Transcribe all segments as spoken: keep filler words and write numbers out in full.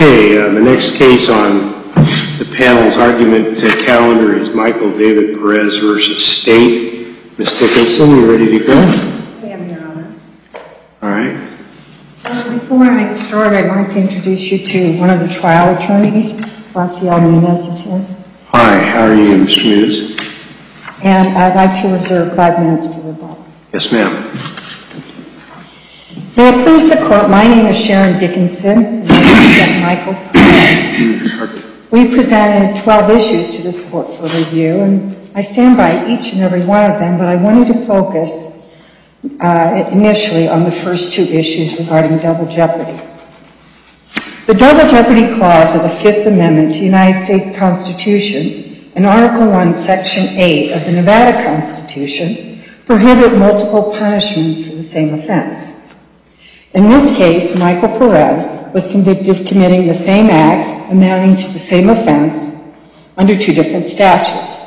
Okay, uh, the next case on the panel's argument uh, calendar is Michael David Perez versus State. Miz Dickinson, you ready to go? I am, Your Honor. All right. Uh, before I start, I'd like to introduce you to one of the trial attorneys. Rafael Nunez is here. Hi, how are you, Mister Nunez? And I'd like to reserve five minutes for rebuttal. Yes, ma'am. May it please the Court, my name is Sharon Dickinson, and I represent Michael Perez. We presented twelve issues to this Court for review, and I stand by each and every one of them, but I wanted to focus uh, initially on the first two issues regarding double jeopardy. The double jeopardy clause of the Fifth Amendment to the United States Constitution and Article one, Section eight of the Nevada Constitution prohibit multiple punishments for the same offense. In this case, Michael Perez was convicted of committing the same acts amounting to the same offense under two different statutes.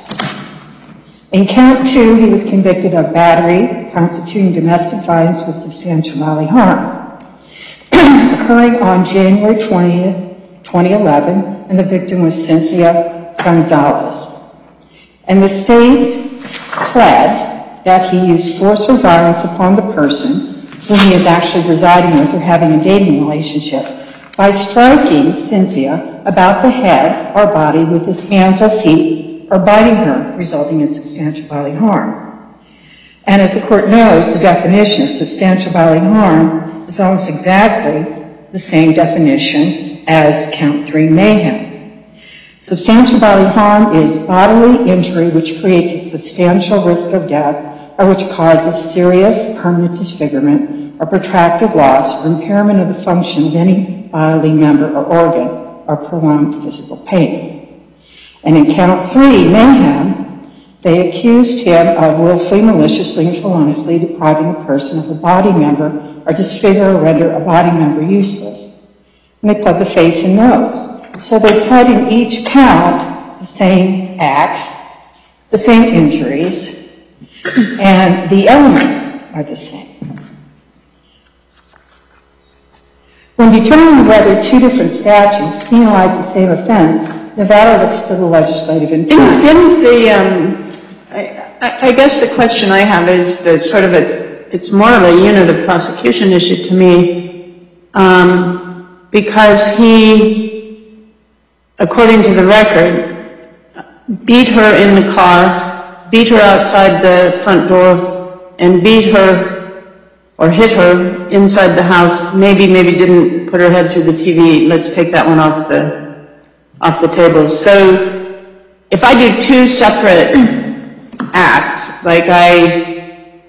In count two, he was convicted of battery constituting domestic violence with substantial bodily harm, occurring on January twentieth, twenty eleven, and the victim was Cynthia Gonzalez. And the state pled that he used force or violence upon the person whom he is actually residing with or having a dating relationship by striking Cynthia about the head or body with his hands or feet or biting her, resulting in substantial bodily harm. And as the Court knows, the definition of substantial bodily harm is almost exactly the same definition as count three mayhem. Substantial bodily harm is bodily injury which creates a substantial risk of death or which causes serious permanent disfigurement or protracted loss or impairment of the function of any bodily member or organ or prolonged physical pain. And in count three, mayhem, they accused him of willfully, maliciously, and feloniously depriving a person of a body member or disfigure or render a body member useless. And they pled the face and nose. So they pled in each count the same acts, the same injuries, and the elements are the same. When determining whether two different statutes penalize the same offense, Nevada looks to the legislative intent. Didn't the, um, I, I guess the question I have is that sort of it's, it's more of a unit of prosecution issue to me, um, because he, according to the record, beat her in the car, beat her outside the front door, and beat her or hit her inside the house, maybe, maybe didn't put her head through the T V. Let's take that one off the, off the table. So if I do two separate acts, like I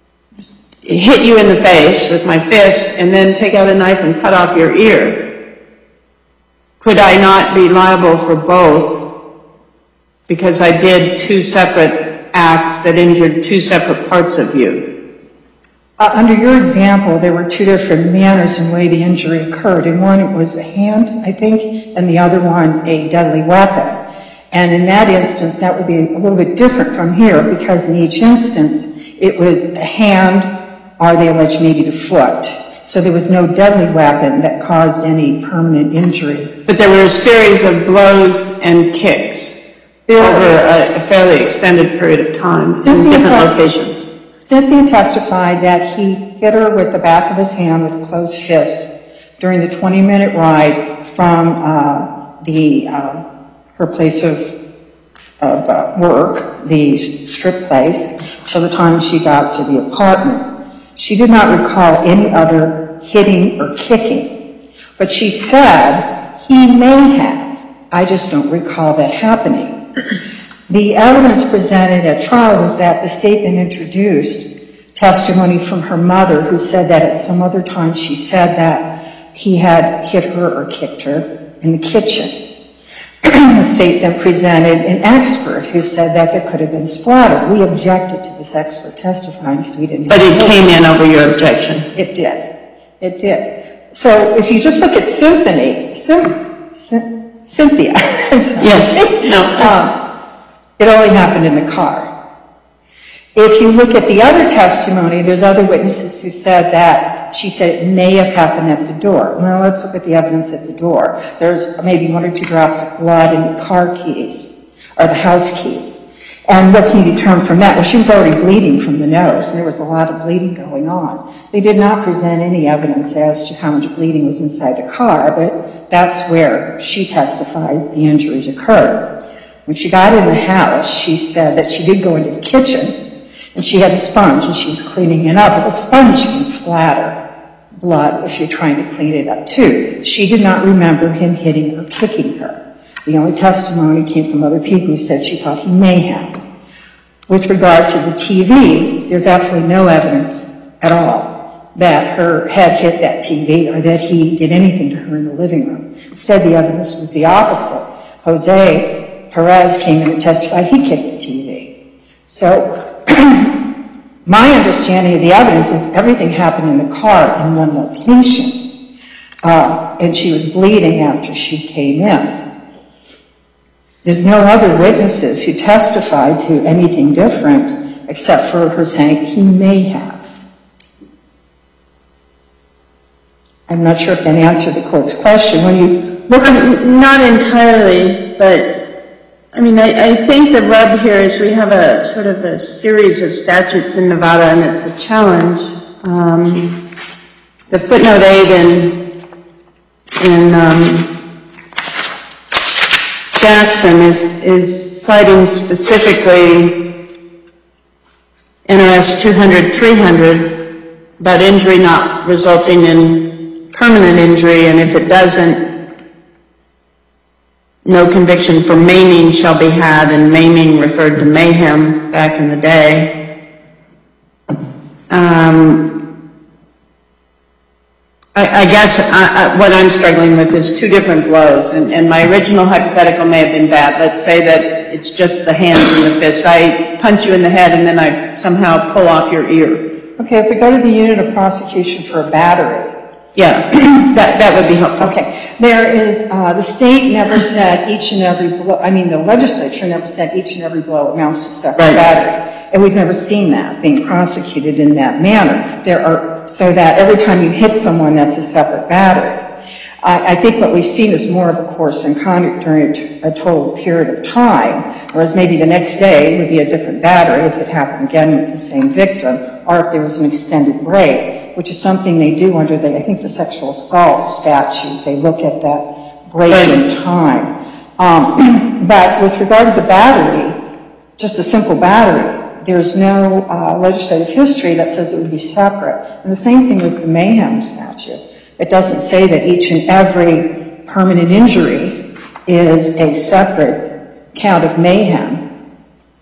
hit you in the face with my fist and then take out a knife and cut off your ear, could I not be liable for both because I did two separate acts that injured two separate parts of you? Uh, under your example, there were two different manners in the way the injury occurred. In one, it was a hand, I think, and the other one, a deadly weapon. And in that instance, that would be a little bit different from here because in each instance, it was a hand or they allege maybe the foot. So there was no deadly weapon that caused any permanent injury. But there were a series of blows and kicks there over a, a fairly extended period of time in different locations. Cynthia testified that he hit her with the back of his hand with closed fist during the twenty-minute ride from uh, the uh, her place of, of uh, work, the strip place, till the time she got to the apartment. She did not recall any other hitting or kicking, but she said he may have. I just don't recall that happening. The evidence presented at trial was that the state then introduced testimony from her mother who said that at some other time she said that he had hit her or kicked her in the kitchen. The state then presented an expert who said that there could have been splatter. We objected to this expert testifying because we didn't. But it came in over your objection. It did. It did. So if you just look at Symphony, Sim, Sim, Cynthia. Yes. No. Um, it only happened in the car. If you look at the other testimony, there's other witnesses who said that she said it may have happened at the door. Well, let's look at the evidence at the door. There's maybe one or two drops of blood in the car keys, or the house keys. And what can you determine from that? Well, she was already bleeding from the nose, and there was a lot of bleeding going on. They did not present any evidence as to how much bleeding was inside the car, but that's where she testified the injuries occurred. When she got in the house, she said that she did go into the kitchen, and she had a sponge, and she was cleaning it up. But the sponge can splatter blood if you're trying to clean it up, too. She did not remember him hitting or kicking her. The only testimony came from other people who said she thought he may have. With regard to the T V, there's absolutely no evidence at all that her head hit that T V or that he did anything to her in the living room. Instead, the evidence was the opposite. Jose Perez came in and testified he kicked the T V. So my understanding of the evidence is everything happened in the car in one location. Uh, and she was bleeding after she came in. There's no other witnesses who testified to anything different except for her saying he may have. I'm not sure if that answered the court's question. When you look at, not entirely, but I mean, I, I think the rub here is we have a sort of a series of statutes in Nevada, and it's a challenge. Um, the footnote eight in in um, Jackson is, is citing specifically N R S two hundred three hundred about injury not resulting in permanent injury, and if it doesn't, no conviction for maiming shall be had, and maiming referred to mayhem back in the day. Um, I, I guess I, I, what I'm struggling with is two different blows, and, and my original hypothetical may have been bad. Let's say that it's just the hands and the fist. I punch you in the head and then I somehow pull off your ear. Okay, if we go to the unit of prosecution for a battery. Yeah, that, that would be helpful. Okay, there is, uh, the state never said each and every blow, I mean the legislature never said each and every blow amounts to separate Right. battery. And we've never seen that being prosecuted in that manner. There are, so that every time you hit someone, that's a separate battery. I, I think what we've seen is more of a course in conduct during a, t- a total period of time, whereas maybe the next day would be a different battery if it happened again with the same victim, or if there was an extended break, which is something they do under the, I think, the sexual assault statute. They look at that break Right. in time. Um, but with regard to the battery, just a simple battery, there's no uh, legislative history that says it would be separate. And the same thing with the mayhem statute. It doesn't say that each and every permanent injury is a separate count of mayhem.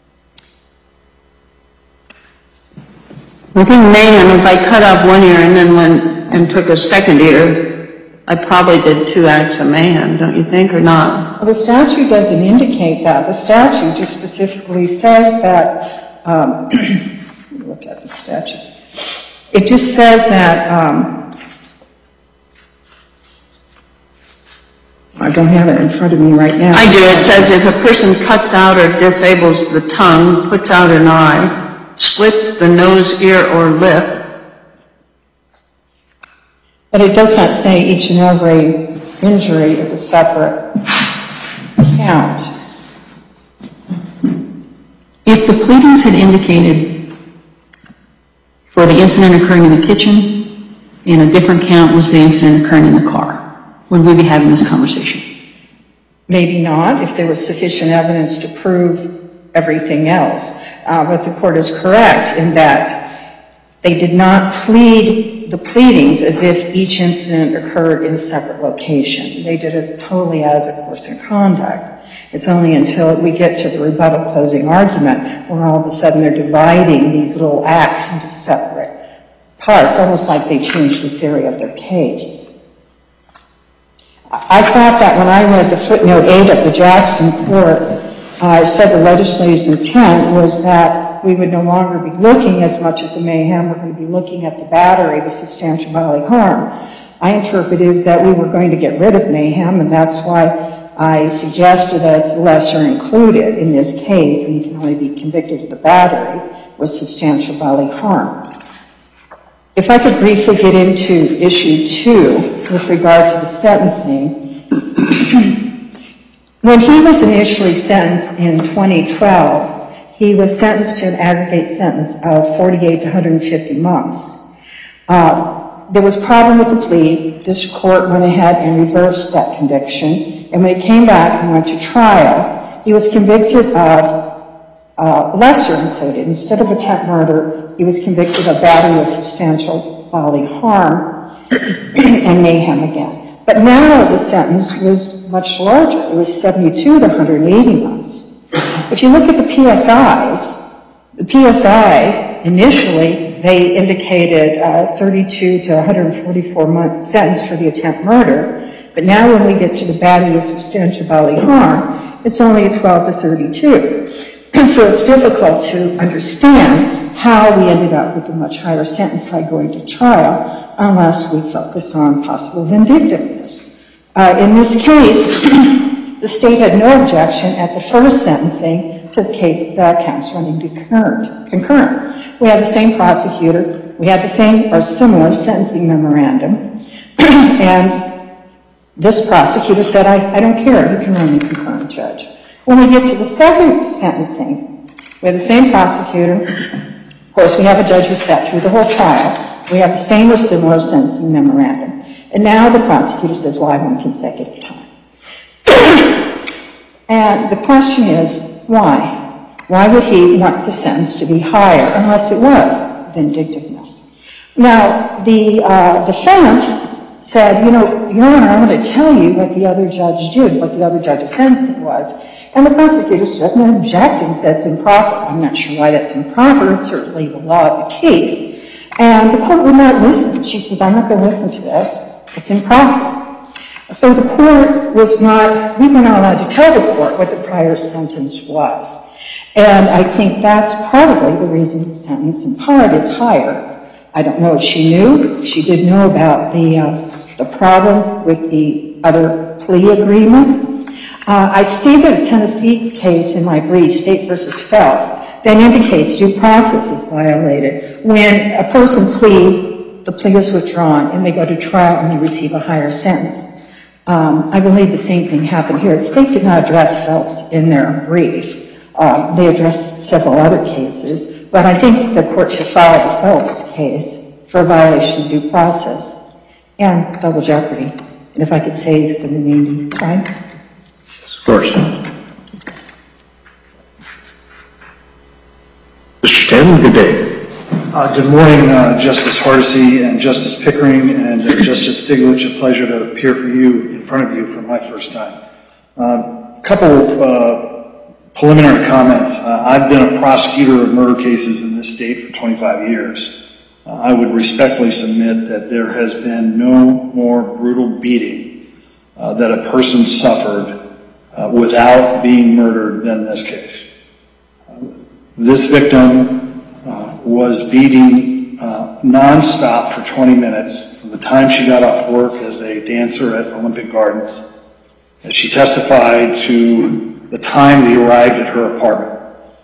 I think mayhem, if I cut off one ear and then went and took a second ear, I probably did two acts of mayhem, don't you think, or not? Well, the statute doesn't indicate that. The statute just specifically says that, um, let me look at the statute. It just says that, um, I don't have it in front of me right now. I do. It says if a person cuts out or disables the tongue, puts out an eye, slits the nose, ear, or lip. But it does not say each and every injury is a separate count. If the pleadings had indicated for the incident occurring in the kitchen and a different count was the incident occurring in the car, would we be having this conversation? Maybe not, if there was sufficient evidence to prove everything else. Uh, but the court is correct in that they did not plead the pleadings as if each incident occurred in a separate location. They did it totally as a course of conduct. It's only until we get to the rebuttal closing argument where all of a sudden they're dividing these little acts into separate parts, almost like they changed the theory of their case. I thought that when I read the footnote eight of the Jackson court, uh, said the legislature's intent was that we would no longer be looking as much at the mayhem, we're going to be looking at the battery, the substantial bodily harm. I interpret it as that we were going to get rid of mayhem, and that's why I suggested that it's lesser included in this case, and you can only be convicted of the battery, with substantial bodily harm. If I could briefly get into issue two with regard to the sentencing. When he was initially sentenced in twenty twelve, he was sentenced to an aggregate sentence of forty-eight to one hundred fifty months. Uh, there was a problem with the plea. This court went ahead and reversed that conviction. And when he came back and went to trial, he was convicted of uh, lesser included. Instead of attempt murder, he was convicted of battery with substantial bodily harm and mayhem again. But now the sentence was much larger. It was seventy-two to one hundred eighty months. If you look at the P S Is, the P S I initially, they indicated uh, thirty-two to one hundred forty-four month sentence for the attempt murder. But now when we get to the battery with substantial bodily harm, it's only a twelve to thirty-two. And so it's difficult to understand how we ended up with a much higher sentence by going to trial unless we focus on possible vindictiveness. Uh, in this case, the state had no objection at the first sentencing to the case that counts running concurrent. concurrent. We had the same prosecutor, we had the same or similar sentencing memorandum, and this prosecutor said, I, I don't care, you can run the concurrent, judge. When we get to the second sentencing, we have the same prosecutor. Of course, we have a judge who sat through the whole trial. We have the same or similar sentencing memorandum. And now the prosecutor says, well, I want consecutive time. And the question is, why? Why would he want the sentence to be higher unless it was vindictiveness? Now, the uh, defense said, you know, Your Honor, I'm going to tell you what the other judge did, what the other judge's sentencing was. And the prosecutor certainly objected and said it's improper. I'm not sure why that's improper. It's certainly the law of the case. And the court would not listen. She says, I'm not going to listen to this. It's improper. So the court was not, we were not allowed to tell the court what the prior sentence was. And I think that's probably the reason the sentence in part is higher. I don't know if she knew. She did know about the, uh, the problem with the other plea agreement. Uh, I stated a Tennessee case in my brief, State versus Phelps, that indicates due process is violated when a person pleads, the plea is withdrawn, and they go to trial and they receive a higher sentence. Um, I believe the same thing happened here. The state did not address Phelps in their brief. Um, they addressed several other cases, but I think the court should follow the Phelps case for violation of due process and double jeopardy. And if I could save the remaining time. Of course. Mister Stanley, good day. Uh, good morning, uh, Justice Hardesty and Justice Pickering and uh, Justice Stiglitz. A pleasure to appear for you in front of you for my first time. A uh, couple uh, preliminary comments. Uh, I've been a prosecutor of murder cases in this state for twenty-five years. Uh, I would respectfully submit that there has been no more brutal beating uh, that a person suffered uh, without being murdered than this case. Uh, this victim Uh, was beating uh, nonstop for twenty minutes from the time she got off work as a dancer at Olympic Gardens, as she testified, to the time they arrived at her apartment.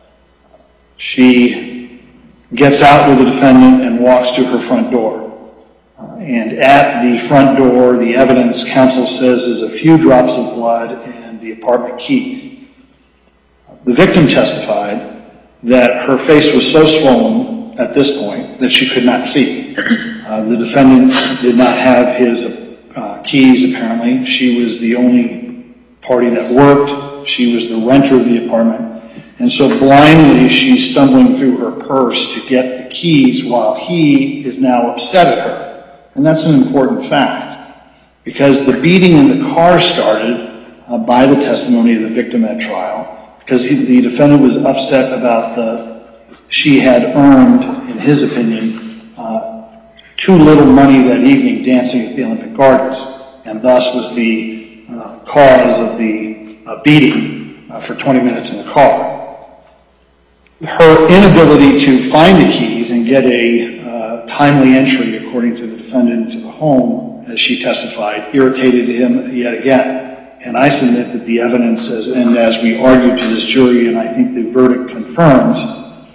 She gets out with the defendant and walks to her front door. Uh, and at the front door, the evidence counsel says is a few drops of blood and the apartment keys. The victim testified that her face was so swollen at this point that she could not see. Uh, the defendant did not have his uh, keys, apparently. She was the only party that worked. She was the renter of the apartment. And so blindly, she's stumbling through her purse to get the keys while he is now upset at her. And that's an important fact, because the beating in the car started uh, by the testimony of the victim at trial, because he, the defendant was upset about the, she had earned, in his opinion, uh, too little money that evening dancing at the Olympic Gardens, and thus was the uh, cause of the uh, beating uh, for twenty minutes in the car. Her inability to find the keys and get a uh, timely entry, according to the defendant, to the home, as she testified, irritated him yet again. And I submit that the evidence, as, and as we argued to this jury, and I think the verdict confirms,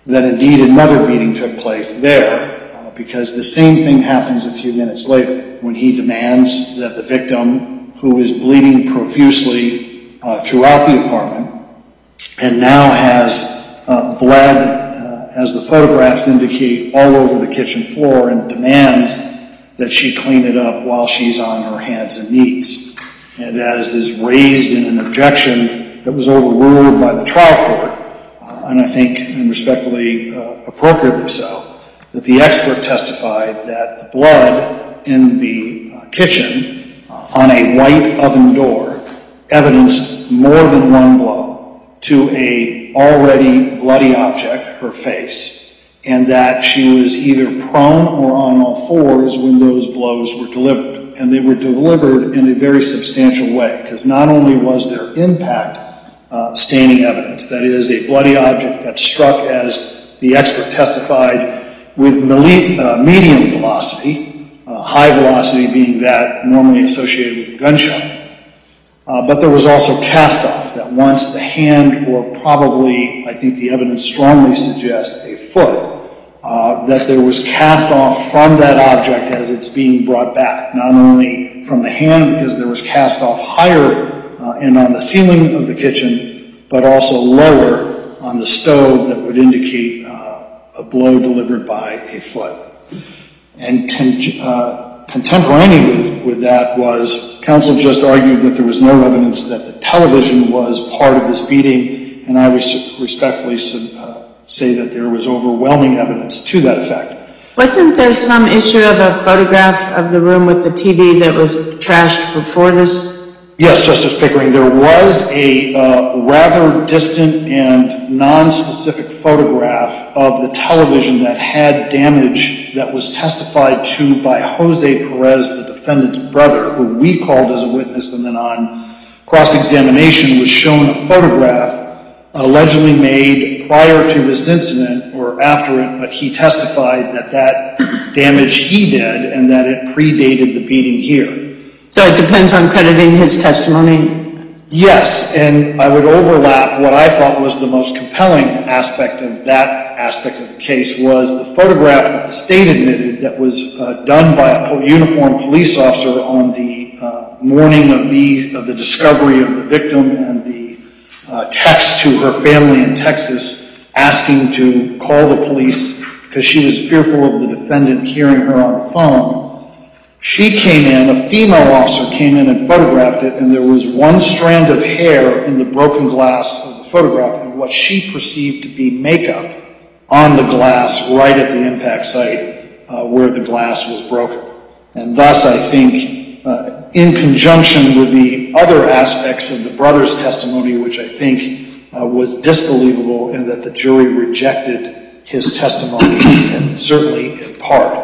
that indeed another beating took place there, uh, because the same thing happens a few minutes later when he demands that the victim, who is bleeding profusely uh, throughout the apartment and now has uh, bled, uh, as the photographs indicate, all over the kitchen floor, and demands that she clean it up while she's on her hands and knees. And as is raised in an objection that was overruled by the trial court, uh, and I think, and respectfully, uh, appropriately so, that the expert testified that the blood in the uh, kitchen uh, on a white oven door evidenced more than one blow to a already bloody object, her face, and that she was either prone or on all fours when those blows were delivered. And they were delivered in a very substantial way, because not only was there impact uh, staining evidence, that is, a bloody object that struck, as the expert testified, with uh, medium velocity, uh, high velocity being that normally associated with gunshot. Uh, but there was also cast off, that once the hand, or probably, I think the evidence strongly suggests, a foot, Uh, that there was cast off from that object as it's being brought back, not only from the hand, because there was cast off higher uh, and on the ceiling of the kitchen, but also lower on the stove that would indicate uh, a blow delivered by a foot. And con- uh, contemporaneous with, with that was, counsel just argued that there was no evidence that the television was part of this beating, and I res- respectfully sub- uh, say that there was overwhelming evidence to that effect. Wasn't there some issue of a photograph of the room with the T V that was trashed before this? Yes, Justice Pickering, there was a uh, rather distant and non-specific photograph of the television that had damage that was testified to by Jose Perez, the defendant's brother, who we called as a witness, and then on cross-examination was shown a photograph allegedly made prior to this incident or after it, but he testified that that damage he did and that it predated the beating here. So it depends on crediting his testimony? Yes, and I would overlap what I thought was the most compelling aspect of that aspect of the case was the photograph that the state admitted that was uh, done by a uniformed police officer on the uh, morning of the, of the discovery of the victim and the Uh, text to her family in Texas asking to call the police because she was fearful of the defendant hearing her on the phone. She came in, a female officer came in and photographed it, and there was one strand of hair in the broken glass of the photograph and what she perceived to be makeup on the glass right at the impact site uh, where the glass was broken. And thus, I think, uh, in conjunction with the other aspects of the brother's testimony, which I think uh, was disbelievable in that the jury rejected his testimony, and certainly in part.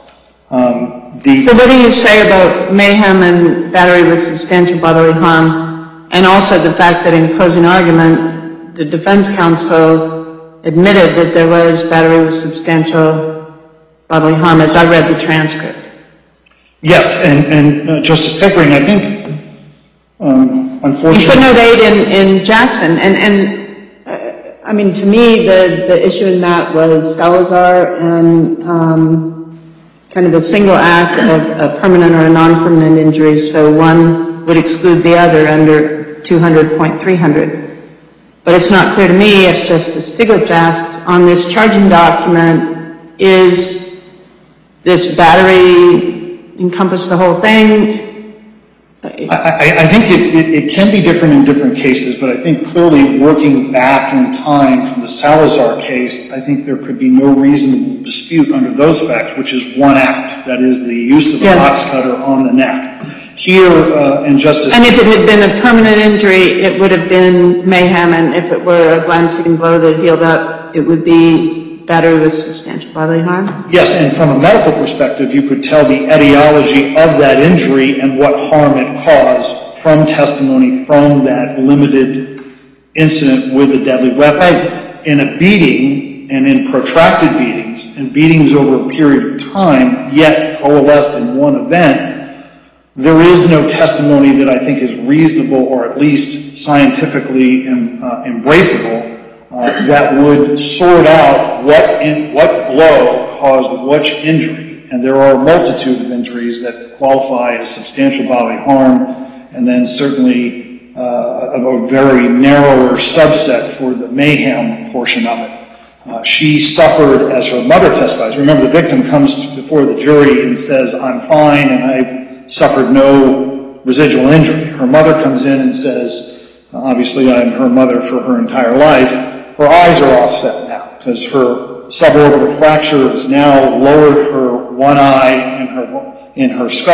Um, the so what do you say about mayhem and battery with substantial bodily harm, and also the fact that in closing argument, the defense counsel admitted that there was battery with substantial bodily harm, as I read the transcript? Yes, and, and uh, Justice Pickering, I think, um, unfortunately... You footnote eight in, in Jackson, and, and uh, I mean, to me, the, the issue in that was Salazar and um, kind of a single act of a permanent or a non-permanent injury, so one would exclude the other under two hundred point three hundred. But it's not clear to me, as Justice Stiglitz asks, on this charging document, is this battery encompass the whole thing? I, I, I think it, it, it can be different in different cases, but I think clearly working back in time from the Salazar case, I think there could be no reasonable dispute under those facts, which is one act, that is the use of yeah. a box cutter on the neck. Here, uh, and Justice... And if it had been a permanent injury, it would have been mayhem, and if it were a glancing blow that healed up, it would be battery with substantial bodily harm? Yes, and from a medical perspective, you could tell the etiology of that injury and what harm it caused from testimony from that limited incident with a deadly weapon. In a beating, and in protracted beatings, and beatings over a period of time, yet coalesced in one event, there is no testimony that I think is reasonable or at least scientifically em, uh, embraceable uh, that would sort out what in, what blow caused which injury. And there are a multitude of injuries that qualify as substantial bodily harm, and then certainly uh, of a very narrower subset for the mayhem portion of it. Uh, she suffered, as her mother testifies. Remember, the victim comes before the jury and says, I'm fine and I've suffered no residual injury. Her mother comes in and says, obviously I'm her mother for her entire life. Her eyes are offset now because her suborbital fracture has now lowered her one eye in her, in her skull,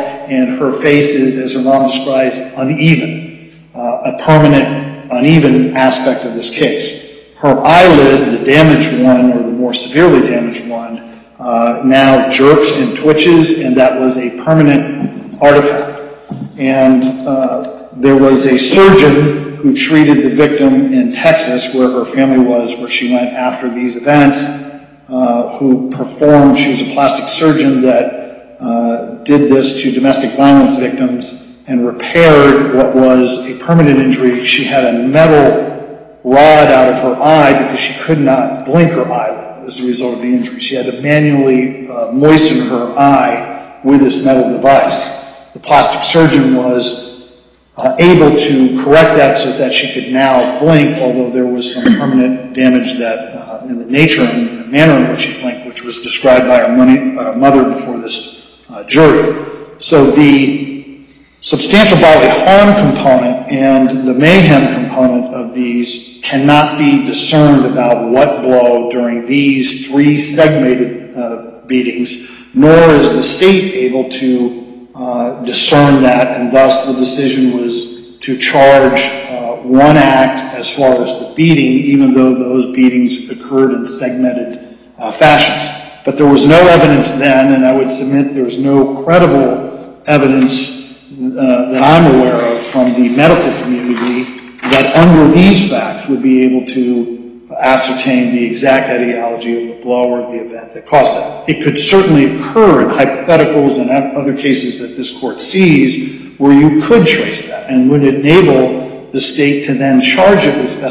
and her face is, as her mom describes, uneven, uh, a permanent uneven aspect of this case. Her eyelid, the damaged one, or the more severely damaged one, uh, now jerks and twitches, and that was a permanent artifact. And uh, there was a surgeon who treated the victim in Texas, where her family was, where she went after these events, uh, who performed, she was a plastic surgeon that uh, did this to domestic violence victims and repaired what was a permanent injury. She had a metal rod out of her eye because she could not blink her eyelid as a result of the injury. She had to manually uh, moisten her eye with this metal device. The plastic surgeon was uh, able to correct that so that she could now blink, although there was some permanent damage that uh, in the nature and the manner in which she blinked, which was described by her money, uh, mother before this uh, jury. So the substantial bodily harm component and the mayhem component of these cannot be discerned about what blow during these three segmented uh, beatings, nor is the state able to uh, discern that, and thus the decision was to charge uh, one act as far as the beating, even though those beatings occurred in segmented uh, fashions. But there was no evidence then, and I would submit there's no credible evidence Uh, that I'm aware of from the medical community that under these facts would be able to ascertain the exact etiology of the blow or the event that caused it. It could certainly occur in hypotheticals and other cases that this court sees where you could trace that and would enable the state to then charge it with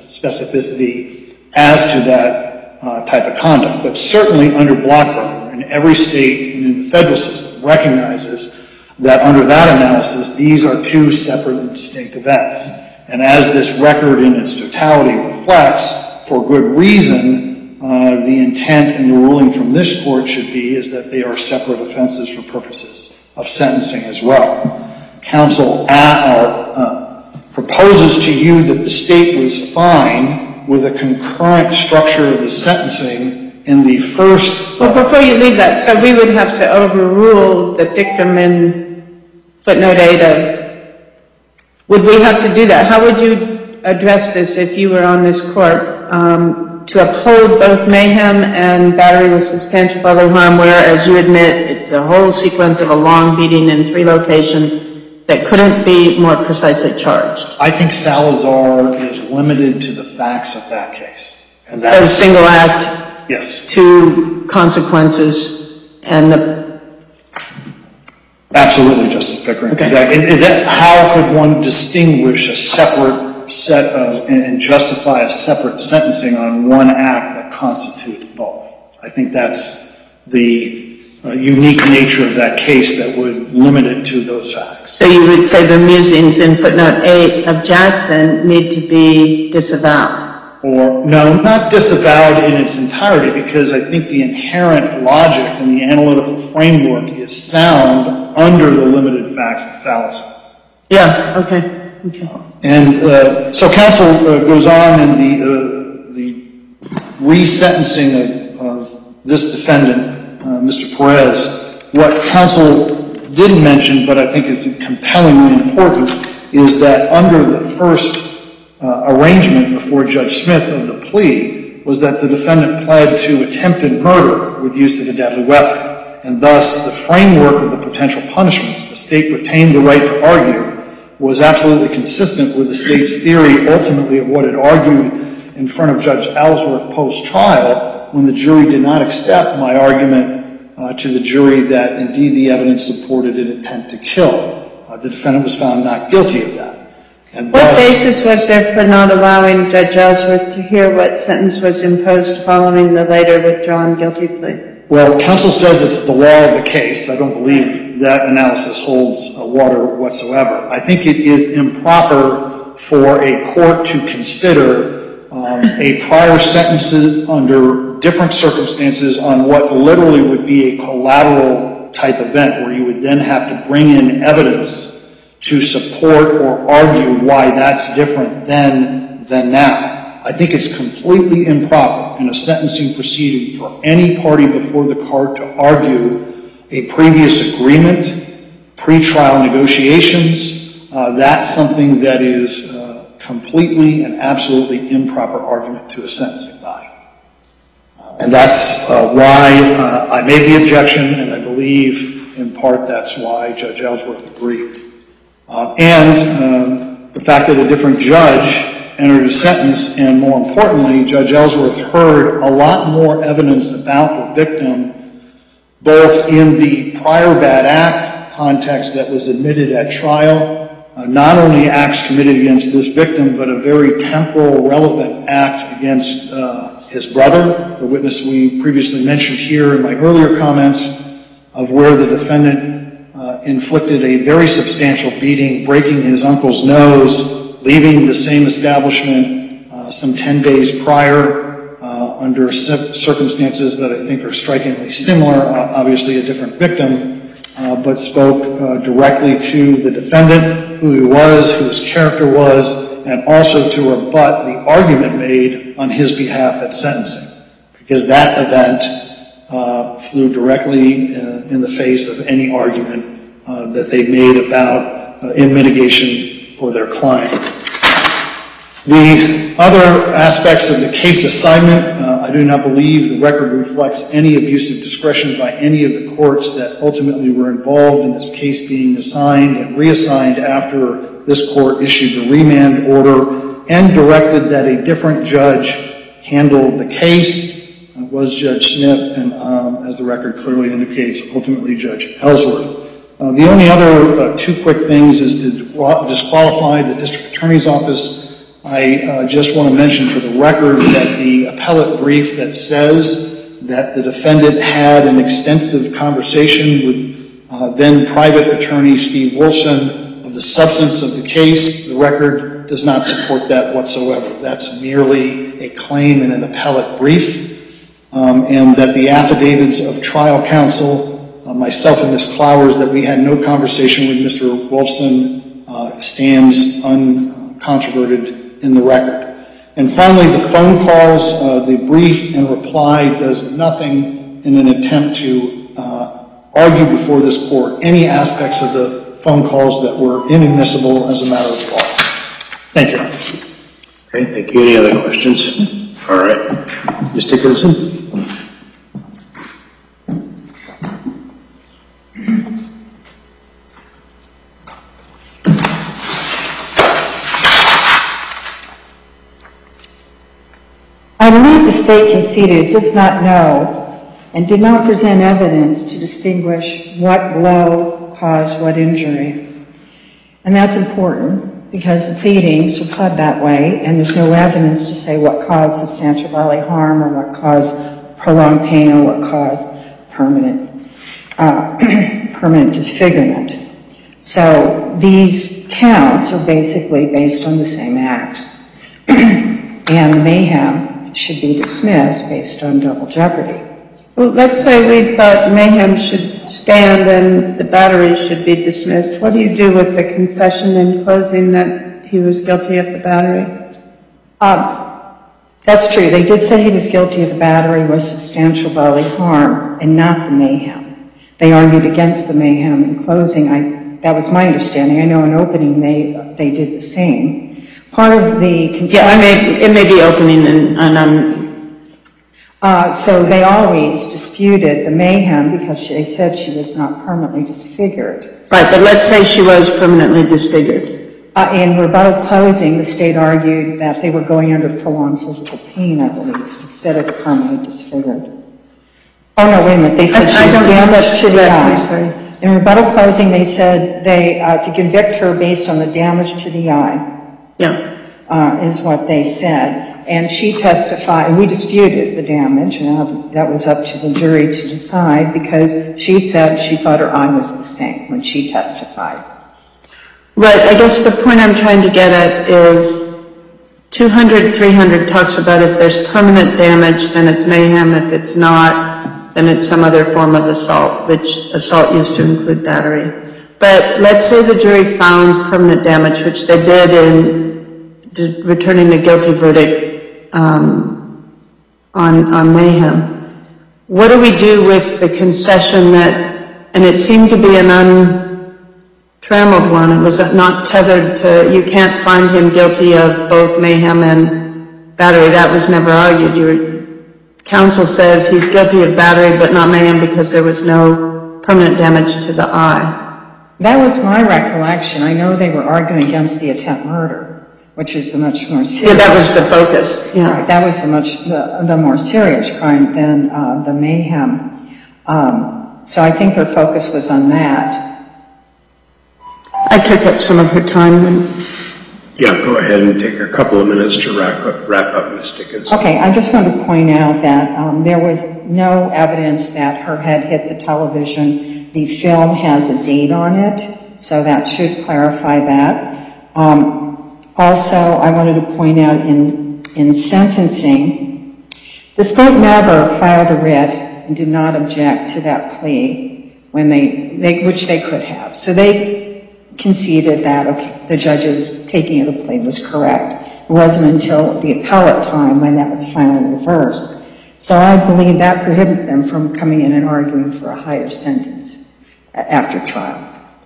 specificity as to that uh, type of conduct. But certainly under Blockberger, in every state and in the federal system recognizes that under that analysis, these are two separate and distinct events. And as this record in its totality reflects, for good reason, uh, the intent and the ruling from this court should be is that they are separate offenses for purposes of sentencing as well. Counsel uh, proposes to you that the state was fine with a concurrent structure of the sentencing in the first... Well, before you leave that, so we would have to overrule the dictum in footnote eight of, would we have to do that? How would you address this if you were on this court, um, to uphold both mayhem and battery with substantial bodily harm, where, as you admit, it's a whole sequence of a long beating in three locations that couldn't be more precisely charged? I think Salazar is limited to the facts of that case. And so single act, yes, two consequences, and the... Absolutely, Justice Pickering. Okay. Exactly. It, it, how could one distinguish a separate set of and, and justify a separate sentencing on one act that constitutes both? I think that's the uh, unique nature of that case that would limit it to those facts. So you would say the musings in footnote eight of Jackson need to be disavowed? Or, no, not disavowed in its entirety, because I think the inherent logic and the analytical framework is sound under the limited facts of Salazar. Yeah, okay. okay. And uh, so counsel uh, goes on in the, uh, the resentencing of, of this defendant, uh, Mister Perez. What counsel didn't mention, but I think is compellingly important, is that under the first Uh, arrangement before Judge Smith of the plea was that the defendant pled to attempted murder with use of a deadly weapon. And thus, the framework of the potential punishments the state retained the right to argue was absolutely consistent with the state's theory, ultimately, of what it argued in front of Judge Ellsworth post-trial when the jury did not accept my argument uh, to the jury that, indeed, the evidence supported an intent to kill. Uh, the defendant was found not guilty of that. And What thus, basis was there for not allowing Judge Ellsworth to hear what sentence was imposed following the later withdrawn guilty plea? well, counsel says it's the law of the case. I don't believe that analysis holds uh, water whatsoever. I think it is improper for a court to consider um, a prior sentence under different circumstances on what literally would be a collateral type event, where you would then have to bring in evidence to support or argue why that's different then than now. I think it's completely improper in a sentencing proceeding for any party before the court to argue a previous agreement, pretrial negotiations. Uh, that's something that is uh, completely and absolutely improper argument to a sentencing body. Uh, and that's uh, why uh, I made the objection, and I believe in part that's why Judge Ellsworth agreed. Uh, and um, the fact that a different judge entered a sentence, and more importantly, Judge Ellsworth heard a lot more evidence about the victim, both in the prior bad act context that was admitted at trial, uh, not only acts committed against this victim, but a very temporal, relevant act against uh, his brother, the witness we previously mentioned here in my earlier comments, of where the defendant Uh, inflicted a very substantial beating, breaking his uncle's nose, leaving the same establishment uh, some ten days prior uh, under circumstances that I think are strikingly similar, uh, obviously a different victim, uh, but spoke uh, directly to the defendant, who he was, who his character was, and also to rebut the argument made on his behalf at sentencing, because that event Uh, flew directly uh, in the face of any argument uh, that they made about uh, in mitigation for their client. The other aspects of the case assignment, uh, I do not believe the record reflects any abuse of discretion by any of the courts that ultimately were involved in this case being assigned and reassigned after this court issued the remand order and directed that a different judge handle the case. Was Judge Smith, and um, as the record clearly indicates, ultimately Judge Ellsworth. Uh, the only other uh, two quick things is to disqualify the district attorney's office. I uh, just want to mention for the record that the appellate brief that says that the defendant had an extensive conversation with uh, then private attorney Steve Wolfson of the substance of the case, the record does not support that whatsoever. That's merely a claim in an appellate brief. Um, and that the affidavits of trial counsel, uh, myself and Miz Clowers, that we had no conversation with Mister Wolfson uh, stands uncontroverted in the record. And finally, the phone calls, uh, the brief and reply does nothing in an attempt to uh, argue before this court any aspects of the phone calls that were inadmissible as a matter of law. Thank you. Okay, thank you. Any other questions? All right. Miz Dickinson? I believe the state conceded it does not know and did not present evidence to distinguish what blow caused what injury. And that's important because the pleadings are pled that way, and there's no evidence to say what caused substantial bodily harm or what caused prolonged pain or what caused permanent, uh, permanent disfigurement. So these counts are basically based on the same acts. And the mayhem should be dismissed based on double jeopardy. Well, let's say we thought mayhem should stand and the battery should be dismissed. What do you do with the concession in closing that he was guilty of the battery? Um, that's true. They did say he was guilty of the battery was substantial bodily harm and not the mayhem. They argued against the mayhem in closing. I, that was my understanding. I know in opening they they did the same. Part of the concession... Yeah, I may, it may be opening and... and um, uh, so they always disputed the mayhem because they said she was not permanently disfigured. Right, but let's say she was permanently disfigured. Uh, in rebuttal closing, the state argued that they were going under prolonged physical pain, I believe, instead of permanently disfigured. Oh, no, wait a minute. They said I, she was damaged to the eye. Sorry. In rebuttal closing, they said they uh, to convict her based on the damage to the eye. Yeah. uh, is what they said. And she testified, we disputed the damage, and that was up to the jury to decide, because she said she thought her eye was the same when she testified. Right, I guess the point I'm trying to get at is two hundred, three hundred talks about if there's permanent damage, then it's mayhem. If it's not, then it's some other form of assault, which assault used to include battery. But let's say the jury found permanent damage, which they did in returning a guilty verdict um, on, on mayhem. What do we do with the concession that, and it seemed to be an untrammeled one, it was not tethered to, you can't find him guilty of both mayhem and battery. That was never argued. Your counsel says he's guilty of battery but not mayhem because there was no permanent damage to the eye. That was my recollection. I know they were arguing against the attempt murder, which is a much more serious. Yeah, that was the focus. Yeah. Right, that was a much the, the more serious crime than uh, the mayhem. Um, so I think their focus was on that. I took up some of her time. And Yeah, go ahead and take a couple of minutes to wrap up, wrap up, Miz Dickinson. Okay, I just want to point out that um, there was no evidence that her head hit the television. The film has a date on it, so that should clarify that. Um, also, I wanted to point out in, in sentencing, the state never filed a writ and did not object to that plea when they, they which they could have. So they conceded that, okay, the judge's taking of the plea was correct. It wasn't until the appellate time when that was finally reversed. So I believe that prohibits them from coming in and arguing for a higher sentence after trial.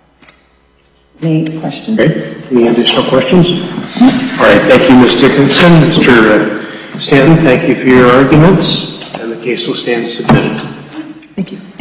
Any questions? Okay. Any additional questions? All right. Thank you, Miz Dickinson. Mister Stanton, thank you for your arguments, and the case will stand submitted. Thank you.